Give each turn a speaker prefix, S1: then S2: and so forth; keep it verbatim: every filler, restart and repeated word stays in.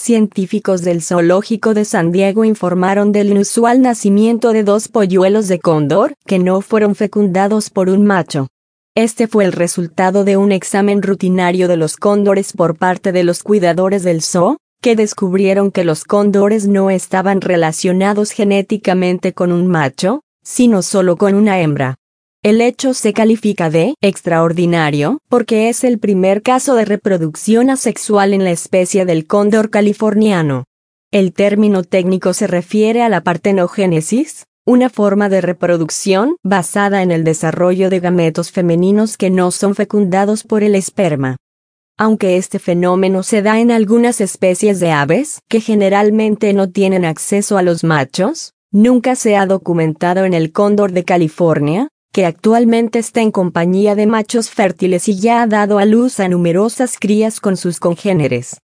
S1: científicos del Zoológico de San Diego informaron del inusual nacimiento de dos polluelos de cóndor que no fueron fecundados por un macho. Este fue el resultado de un examen rutinario de los cóndores por parte de los cuidadores del zoo, que descubrieron que los cóndores no estaban relacionados genéticamente con un macho, sino solo con una hembra. El hecho se califica de extraordinario porque es el primer caso de reproducción asexual en la especie del cóndor californiano. El término técnico se refiere a la partenogénesis, una forma de reproducción basada en el desarrollo de gametos femeninos que no son fecundados por el esperma. Aunque este fenómeno se da en algunas especies de aves que generalmente no tienen acceso a los machos, nunca se ha documentado en el cóndor de California, que actualmente está en compañía de machos fértiles y ya ha dado a luz a numerosas crías con sus congéneres.